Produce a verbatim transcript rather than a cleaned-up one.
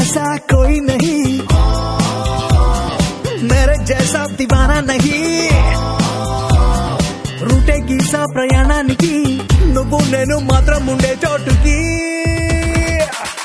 जैसा कोई नहीं, मेरे जैसा दीवाना नहीं. రూటే గీసా ప్రయాణానికి నువ్వు నేను మాత్రం ఉండే చోటుకి.